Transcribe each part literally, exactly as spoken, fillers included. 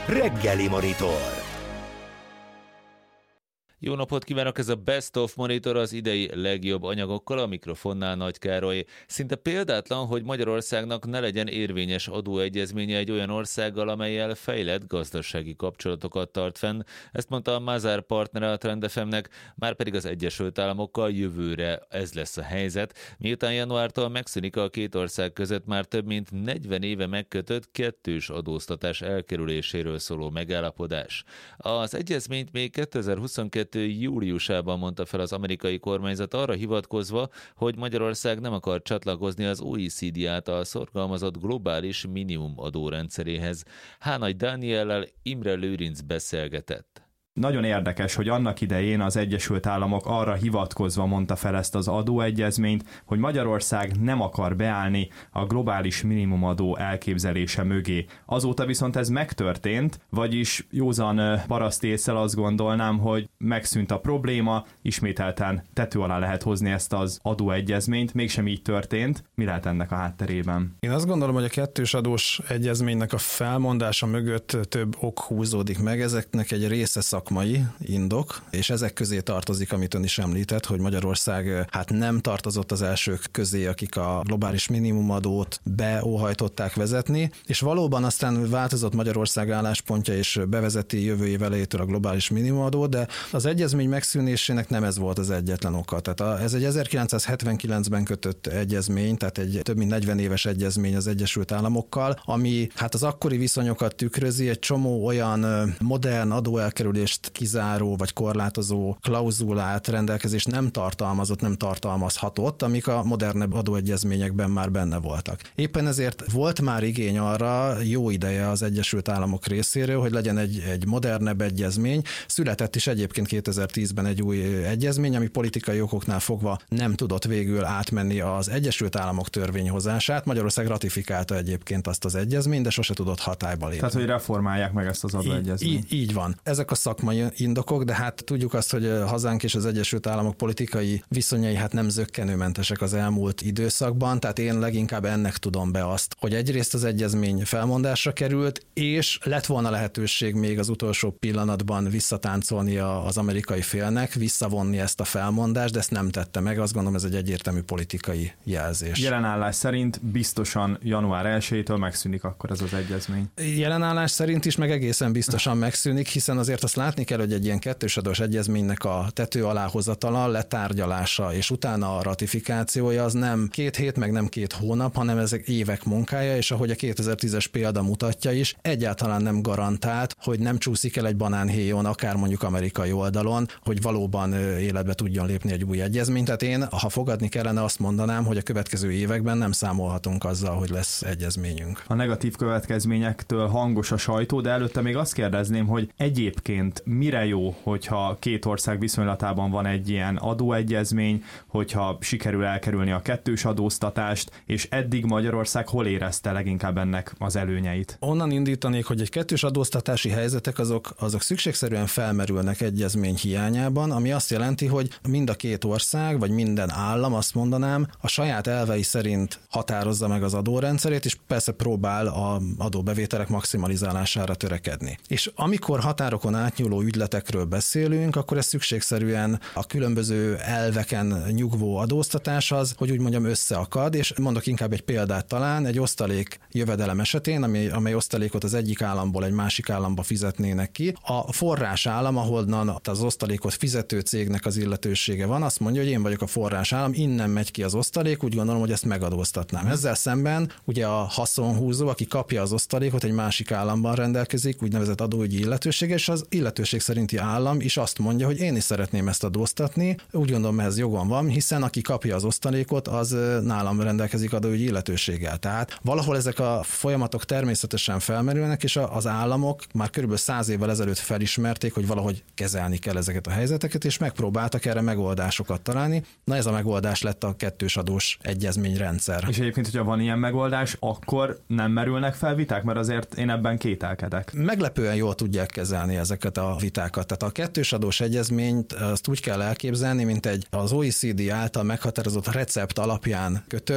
Reggeli Monitor. Jó napot kívánok, ez a Best of Monitor az idei legjobb anyagokkal, a mikrofonnál Nagy Károly. Szinte példátlan, hogy Magyarországnak ne legyen érvényes adóegyezménye egy olyan országgal, amellyel fejlett gazdasági kapcsolatokat tart fenn. Ezt mondta a Mazar partnere a Trend ef em-nek, márpedig az Egyesült Államokkal jövőre ez lesz a helyzet. Miután januártól megszűnik a két ország között már több mint negyven éve megkötött kettős adóztatás elkerüléséről szóló megállapodás. Az egyezményt még kétezer-huszonkettő júliusában mondta fel az amerikai kormányzat arra hivatkozva, hogy Magyarország nem akar csatlakozni az o e cé dé által szorgalmazott globális minimum adórendszeréhez. Hánagy Dániellel Imre Lőrinc beszélgetett. Nagyon érdekes, hogy annak idején az Egyesült Államok arra hivatkozva mondta fel ezt az adóegyezményt, hogy Magyarország nem akar beállni a globális minimumadó elképzelése mögé. Azóta viszont ez megtörtént, vagyis józan paraszti ésszel azt gondolnám, hogy megszűnt a probléma, ismételten tető alá lehet hozni ezt az adóegyezményt, mégsem így történt. Mi lehet ennek a hátterében? Én azt gondolom, hogy a kettős adós egyezménynek a felmondása mögött több ok húzódik meg, ezeknek egy része szak szakmai indok, és ezek közé tartozik, amit ön is említett, hogy Magyarország hát nem tartozott az elsők közé, akik a globális minimumadót beóhajtották vezetni, és valóban aztán változott Magyarország álláspontja, és bevezeti jövő év elejétől a globális minimumadót, de az egyezmény megszűnésének nem ez volt az egyetlen oka. Tehát a, ez egy ezerkilencszázhetvenkilencben kötött egyezmény, tehát egy több mint negyven éves egyezmény az Egyesült Államokkal, ami hát az akkori viszonyokat tükrözi, egy csomó olyan modern adóelkerülést kizáró vagy korlátozó klauzulát, rendelkezést nem tartalmazott, nem tartalmazhatott, amik a modernebb adóegyezményekben már benne voltak. Éppen ezért volt már igény arra jó ideje az Egyesült Államok részéről, hogy legyen egy, egy modernebb egyezmény. Született is egyébként kétezer-tízben egy új egyezmény, ami politikai okoknál fogva nem tudott végül átmenni az Egyesült Államok törvényhozását. Magyarország ratifikálta egyébként azt az egyezményt, de sose tudott hatályba lépni. Tehát, hogy reformálják meg ezt az adóegyezményt. Így, így van. Ezek a szakmai indokok, de hát tudjuk azt, hogy hazánk és az Egyesült Államok politikai viszonyai hát nem zökkenőmentesek az elmúlt időszakban, tehát én leginkább ennek tudom be azt, hogy egyrészt az egyezmény felmondásra került, és lett volna lehetőség még az utolsó pillanatban visszatáncolni az amerikai félnek, visszavonni ezt a felmondást, de ezt nem tette meg, azt gondolom ez egy egyértelmű politikai jelzés. Jelenállás szerint biztosan január elsejétől megszűnik akkor ez az egyezmény. Jelenállás szerint is meg egészen biztosan megszűnik, hiszen azért azt látni kell, hogy egy ilyen kettős adós egyezménynek a tető aláhozatala, letárgyalása és utána a ratifikációja az nem két hét, meg nem két hónap, hanem ezek évek munkája, és ahogy a kétezer-tízes példa mutatja is, egyáltalán nem garantált, hogy nem csúszik el egy banánhéjon, akár mondjuk amerikai oldalon, hogy valóban életbe tudjon lépni egy új egyezmény. Tehát én, ha fogadni kellene, azt mondanám, hogy a következő években nem számolhatunk azzal, hogy lesz egyezményünk. A negatív következményektől hangos a sajtó, de előtte még azt kérdezném, hogy egyébként mire jó, hogyha két ország viszonylatában van egy ilyen adóegyezmény, hogyha sikerül elkerülni a kettős adóztatást, és eddig Magyarország hol érezte leginkább ennek az előnyeit? Onnan indítanék, hogy egy kettős adóztatási helyzetek azok, azok szükségszerűen felmerülnek egyezmény hiányában, ami azt jelenti, hogy mind a két ország, vagy minden állam, azt mondanám, a saját elvei szerint határozza meg az adórendszerét, és persze próbál az adóbevételek maximalizálására törekedni. És amikor határokon átnyúló ügyletekről beszélünk, akkor ez szükségszerűen a különböző elveken nyugvó adóztatás az, hogy úgy mondjam, összeakad, és mondok inkább egy példát talán, egy osztalék jövedelem esetén, ami, amely osztalékot az egyik államból egy másik államba fizetnének ki. A forrás állam, ahonnan az osztalékot fizető cégnek az illetősége van, azt mondja, hogy én vagyok a forrás állam, innen megy ki az osztalék, úgy gondolom, hogy ezt megadóztatnám. Ezzel szemben ugye a haszonhúzó, aki kapja az osztalékot, egy másik államban rendelkezik, úgynevezett adóügyi illetőség, és az illetőség szerinti állam is azt mondja, hogy én is szeretném ezt adóztatni, úgy gondolom, ehhez jogom van, hiszen aki kapja az osztalékot, az nálam rendelkezik adóügyi illetőséggel. Tehát valahol ezek a folyamatok természetesen felmerülnek, és az államok már körülbelül száz évvel ezelőtt felismerték, hogy valahogy kezelni kell ezeket a helyzeteket, és megpróbáltak erre megoldásokat találni. Na ez a megoldás lett a kettős adós egyezményrendszer. És egyébként, hogyha van ilyen megoldás, akkor nem merülnek fel viták, mert azért én ebben kételkedek. Meglepően jól tudják kezelni ezeket a vitákat. Tehát a kettős adós egyezményt azt úgy kell elképzelni, mint egy az o e cé dé által meghatározott recept alapján kötött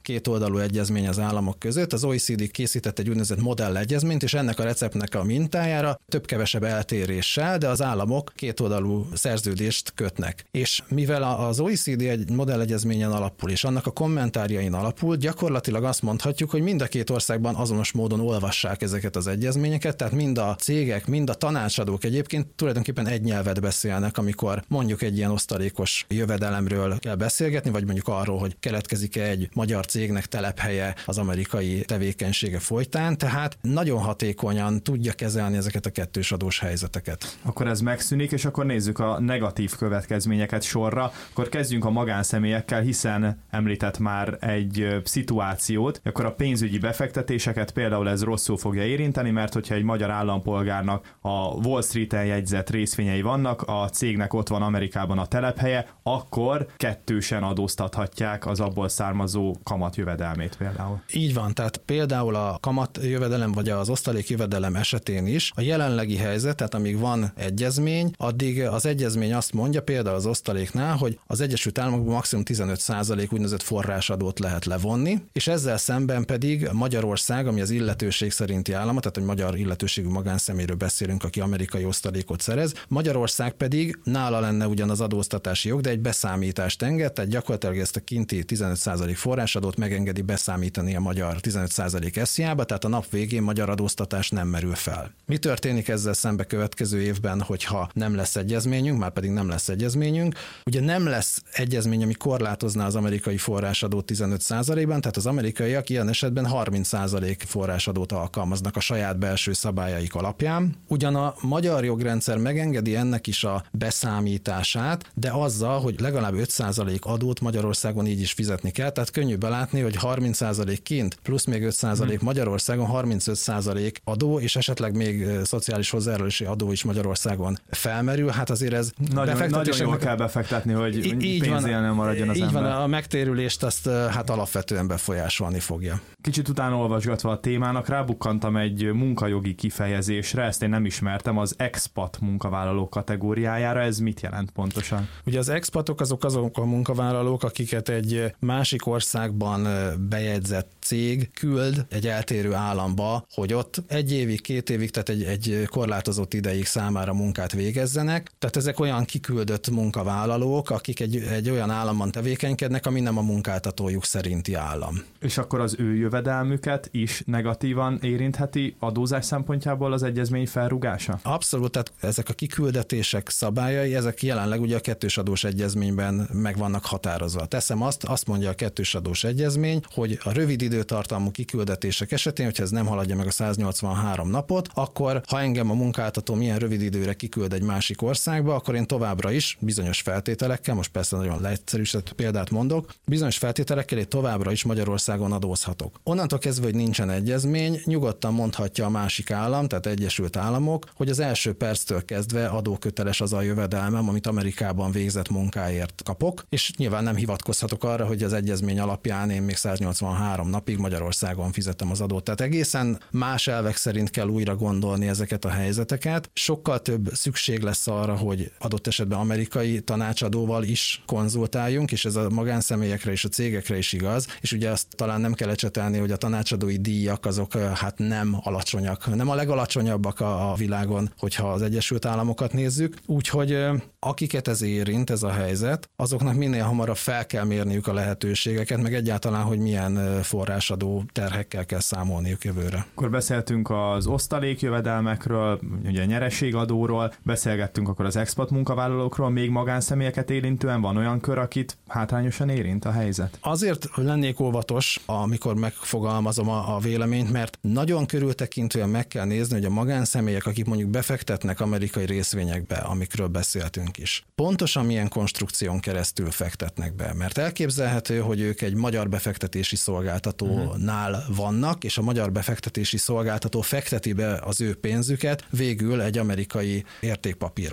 kétoldalú egyezmény az államok között. Az o e cé dé készített egy úgynevezett modellegyezményt, és ennek a receptnek a mintájára több-kevesebb eltéréssel, de az államok kétoldalú szerződést kötnek. És mivel az o e cé dé egy modellegyezményen alapul, és annak a kommentárjain alapul, gyakorlatilag azt mondhatjuk, hogy mind a két országban azonos módon olvassák ezeket az egyezményeket, tehát mind a cégek, mind a tanácsadók egyébként tulajdonképpen egy nyelvet beszélnek, amikor mondjuk egy ilyen osztalékos jövedelemről kell beszélgetni, vagy mondjuk arról, hogy keletkezik-e egy magyar cégnek telephelye az amerikai tevékenysége folytán, tehát nagyon hatékonyan tudja kezelni ezeket a kettős adós helyzeteket. Akkor ez megszűnik, és akkor nézzük a negatív következményeket sorra. Akkor kezdjünk a magánszemélyekkel, hiszen említett már egy szituációt, akkor a pénzügyi befektetéseket például ez rosszul fogja érinteni, mert hogyha egy magyar állampolgárnak a Wall Streeten jegyzett részvényei vannak, a cégnek ott van Amerikában a telephelye, akkor kettősen adóztathatják az abból származó kamatjövedelmét például. Így van, tehát például a kamatjövedelem vagy az osztalékjövedelem esetén is a jelenlegi helyzet, tehát amíg van egyezmény, addig az egyezmény azt mondja például az osztaléknál, hogy az Egyesült Államokban maximum tizenöt százalék úgynevezett forrásadót lehet levonni, és ezzel szemben pedig Magyarország, ami az illetőség szerinti állama, tehát egy magyar illetőségű magánszemélyről beszélünk, aki amerikai osztalékot szerez, Magyarország pedig nála lenne ugyan az adóztatási jog, de egy beszámítást enged, tehát gyakorlatilag ezt a kinti tizenöt százalék forrásadót megengedi beszámítani a magyar tizenöt százalék eszjába, tehát a nap végén magyar adóztatás nem merül fel. Mi történik ezzel szembe következő évben, hogyha nem lesz egyezményünk, már pedig nem lesz egyezményünk? Ugye nem lesz egyezmény, ami korlátozná az amerikai forrásadót tizenöt százalékban, tehát az amerikaiak ilyen esetben harminc százalék forrásadót alkalmaznak a saját belső szabályaik alapján. Ugyan a magyar jogrendszer megengedi ennek is a beszámítását, de azzal, hogy legalább öt százalék adót Magyarországon így is fizetni kell, tehát könnyű belátni, hogy harminc százalék kint, plusz még öt százalék Magyarországon, harmincöt százalék adó, és esetleg még szociális hozzájárulási adó is Magyarországon felmerül. Hát azért ez nagyon, nagyon jól kell befektetni, hogy pénzél nem maradjon az így ember. Így van, a megtérülést azt hát alapvetően befolyásolni fogja. Kicsit utána olvasgatva a témának rábukkantam egy munkajogi kifejezésre, ezt én nem ismertem, az expat munkavállalók kategóriájára. Ez mit jelent pontosan? Ugye az expatok azok azok a munkavállalók, akiket egy másik országban bejegyzett cég küld egy eltérő államba, hogy ott egy évig, két évig, tehát egy, egy korlátozott ideig számára munkát végezzenek. Tehát ezek olyan kiküldött munkavállalók, akik egy, egy olyan államban tevékenykednek, ami nem a munkáltatójuk szerinti állam. És akkor az ő jövedelmüket is negatívan érintheti adózás szempontjából az egyezmény felrúgása? Abszolút, tehát ezek a kiküldetések szabályai, ezek jelenleg ugye a kettős adós egyezményben meg vannak határozva. Teszem azt, azt mondja a kettős adós egyezmény, hogy a rövid időtartamú kiküldetések esetén, hogyha ez nem haladja meg a száznyolcvanhárom napot, akkor ha engem a munkáltató milyen rövid időre kiküld egy másik országba, akkor én továbbra is bizonyos feltételekkel, most persze nagyon leegyszerűsített példát mondok, bizonyos feltételekkel én továbbra is Magyarországon adózhatok. Onnantól kezdve, hogy nincsen egyezmény, nyugodtan mondhatja a másik állam, tehát Egyesült Államok, hogy az első perctől kezdve adóköteles az a jövedelmem, amit Amerikában végzett munkáért kapok, és nyilván nem hivatkozhatok arra, hogy az egyezmény alapján én még száznyolcvanhárom napig Magyarországon fizetem az adót. Tehát egészen más elvek szerint kell újra gondolni ezeket a helyzeteket. Sokkal több szükség lesz arra, hogy adott esetben amerikai tanácsadóval is konzultáljunk, és ez a magánszemélyekre és a cégekre is igaz, és ugye azt talán nem kell ecsetelni, hogy a tanácsadói díjak azok hát nem alacsonyak, nem a legalacsonyabbak a, a világon, hogyha az Egyesült Államokat nézzük. Úgyhogy akiket ez érint, ez a helyzet, azoknak minél hamarabb fel kell mérniük a lehetőségeket, meg egyáltalán, hogy milyen forrásadó terhekkel kell számolniuk jövőre. Akkor beszéltünk az osztalékjövedelmekről, ugye nyereségadóról, beszélgettünk akkor az expat munkavállalókról, még magánszemélyeket érintően van olyan kör, akit hátrányosan érint a helyzet? Azért lennék óvatos, amikor megfogalmazom a, a véleményt, mert nagyon körültekintően meg kell nézni, hogy a magánszemélyek, akik mondjuk befektetnek amerikai részvényekbe, amikről beszéltünk is, pontosan milyen konstrukción keresztül fektetnek be, mert elképzelhető, hogy ők egy magyar befektetési szolgáltatónál vannak, és a magyar befektetési szolgáltató fekteti be az ő pénzüket végül egy amerikai értékpapírba.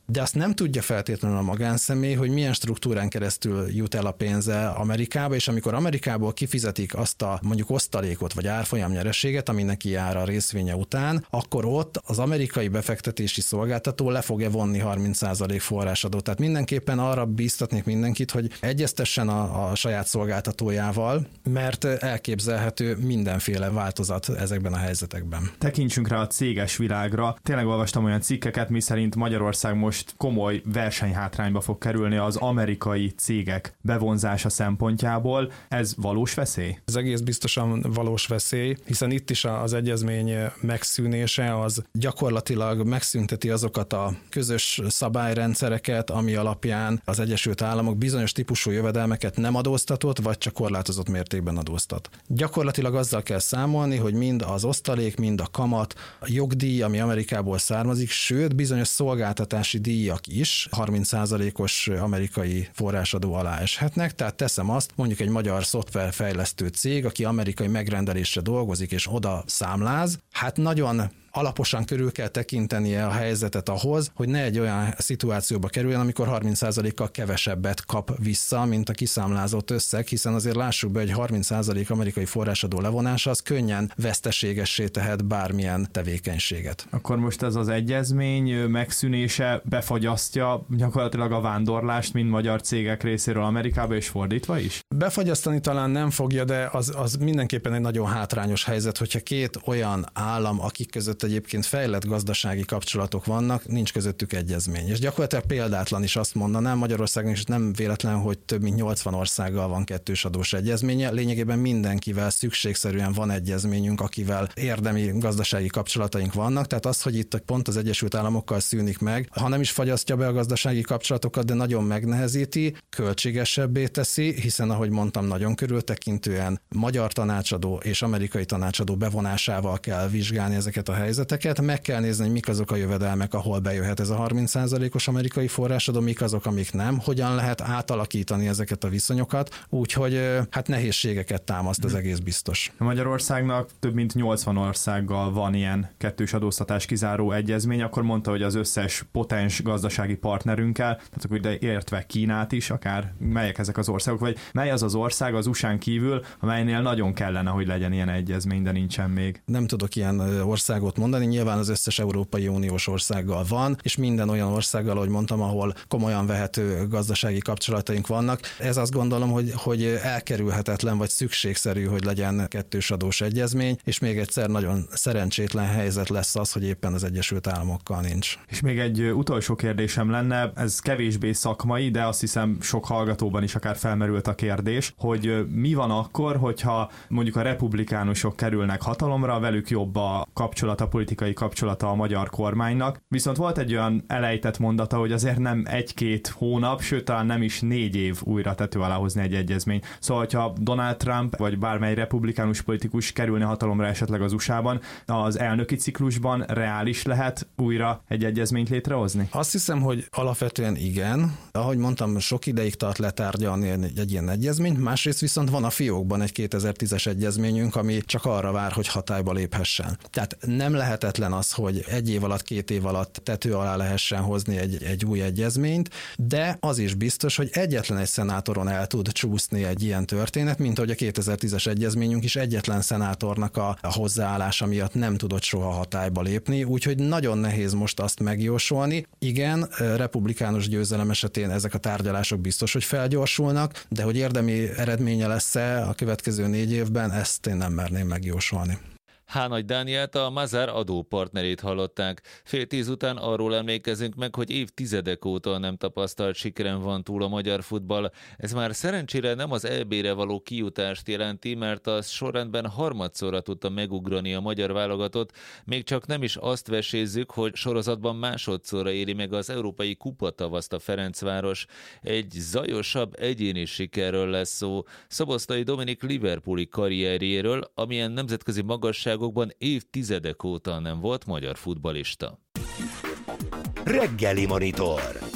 de azt nem tudja feltétlenül a magánszemély, hogy milyen struktúrán keresztül jut el a pénze Amerikába, és amikor Amerikából kifizetik azt a mondjuk osztalékot vagy árfolyam nyereséget, ami neki jár a részvénye után, akkor ott az amerikai befektetési szolgáltató le fogja vonni harminc százalék forrásadót. Tehát mindenképpen arra bíztatnék mindenkit, hogy egyeztessen a, a saját szolgáltatójával, mert elképzelhető mindenféle változat ezekben a helyzetekben. Tekintsünk rá a céges világra. Tényleg olvastam olyan cikkeket, miszerint Magyarország most komoly versenyhátrányba fog kerülni az amerikai cégek bevonzása szempontjából. Ez valós veszély? Ez egész biztosan valós veszély, hiszen itt is az egyezmény megszűnése az gyakorlatilag megszünteti azokat a közös szabályrendszereket, ami alapján az Egyesült Államok bizonyos típusú jövedelmeket nem adóztatott, vagy csak korlátozott mértékben adóztat. Gyakorlatilag azzal kell számolni, hogy mind az osztalék, mind a kamat, a jogdíj, ami Amerikából származik, sőt bizonyos szolgáltatási díjak is harminc százalékos amerikai forrásadó alá eshetnek, tehát teszem azt, mondjuk egy magyar szoftverfejlesztő cég, aki amerikai megrendelésre dolgozik és oda számláz, hát nagyon alaposan körül kell tekintenie a helyzetet ahhoz, hogy ne egy olyan szituációba kerüljön, amikor harminc százalékkal kevesebbet kap vissza, mint a kiszámlázott összeg, hiszen azért lássuk be, hogy harminc százalék amerikai forrásadó levonása az könnyen veszteségessé tehet bármilyen tevékenységet. Akkor most ez az egyezmény megszűnése befagyasztja gyakorlatilag a vándorlást, mind magyar cégek részéről Amerikába, és fordítva is? Befagyasztani talán nem fogja, de az, az mindenképpen egy nagyon hátrányos helyzet, hogyha két olyan állam, akik között egyébként fejlett gazdasági kapcsolatok vannak, nincs közöttük egyezmény. És gyakorlatilag példátlan is azt mondanám, Magyarországon is nem véletlen, hogy több mint nyolcvan országgal van kettős adós egyezménye. Lényegében mindenkivel szükségszerűen van egyezményünk, akivel érdemi gazdasági kapcsolataink vannak. Tehát az, hogy itt pont az Egyesült Államokkal szűnik meg, ha nem is fagyasztja be a gazdasági kapcsolatokat, de nagyon megnehezíti, költségesebbé teszi, hiszen ahogy mondtam, nagyon körültekintően magyar tanácsadó és amerikai tanácsadó bevonásával kell vizsgálni ezeket a helyzeteket, meg kell nézni, hogy mik azok a jövedelmek, ahol bejöhet ez a harminc százalékos amerikai forrásadó, mik azok, amik nem, hogyan lehet átalakítani ezeket a viszonyokat, úgyhogy hát nehézségeket támaszt, ez egész biztos. Magyarországnak több mint nyolcvan országgal van ilyen kettős adóztatás kizáró egyezmény, akkor mondta, hogy az összes potens gazdasági partnerünkkel, tehát akkor ide értve Kínát is, akár melyek ezek az országok, vagy mely az az ország az u es á-n kívül, amelynél nagyon kellene, hogy legyen ilyen egyezmény, de nincsen még. Nem tudok ilyen országot mondani, nyilván az összes Európai Uniós országgal van, és minden olyan országgal, ahogy mondtam, ahol komolyan vehető gazdasági kapcsolataink vannak. Ez azt gondolom, hogy, hogy elkerülhetetlen vagy szükségszerű, hogy legyen kettős adós egyezmény, és még egyszer nagyon szerencsétlen helyzet lesz az, hogy éppen az Egyesült Államokkal nincs. És még egy utolsó kérdésem lenne, ez kevésbé szakmai, de azt hiszem sok hallgatóban is akár felmerült a kérdés, hogy mi van akkor, hogyha mondjuk a republikánusok kerülnek hatalomra, velük jobb a kapcsolata, a politikai kapcsolata a magyar kormánynak, viszont volt egy olyan elejtett mondata, hogy azért nem egy-két hónap, sőt talán nem is négy év újra tető alá hozni egy egyezmény. Szóval, hogyha Donald Trump vagy bármely republikánus politikus kerülne hatalomra esetleg az u es á-ban, az elnöki ciklusban reális lehet újra egy egyezményt létrehozni? Azt hiszem, hogy alapvetően igen. Ahogy mondtam, sok ideig tart letárgyalni egy, egy ilyen egyezményt, másrészt viszont van a fiókban egy kétezer-tízes egyezményünk, ami csak arra vár, hogy hatályba léphessen. Tehát nem lehetetlen az, hogy egy év alatt, két év alatt tető alá lehessen hozni egy, egy új egyezményt, de az is biztos, hogy egyetlen egy szenátoron el tud csúszni egy ilyen történet, mint ahogy a kétezer-tízes egyezményünk is egyetlen szenátornak a, a hozzáállása miatt nem tudott soha hatályba lépni, úgyhogy nagyon nehéz most azt megjósolni. Igen, republikánus győzelem esetén ezek a tárgyalások biztos, hogy felgyorsulnak, de hogy érdemi eredménye lesz-e a következő négy évben, ezt én nem merném megjósolni. Hánagy Dánielt, a Mazar adópartnerét hallották. Fél tíz után arról emlékezünk meg, hogy évtizedek óta nem tapasztalt sikeren van túl a magyar futball. Ez már szerencsére nem az é bé-re való kijutást jelenti, mert az sorrendben harmadszorra tudta megugrani a magyar válogatott, még csak nem is azt vesézzük, hogy sorozatban másodszorra éri meg az európai kupatavaszt a Ferencváros. Egy zajosabb egyéni sikerről lesz szó. Szoboszlai Dominik liverpooli karrierjéről, amilyen nemzetközi magasság évtizedek óta nem volt magyar futballista. Reggeli Monitor.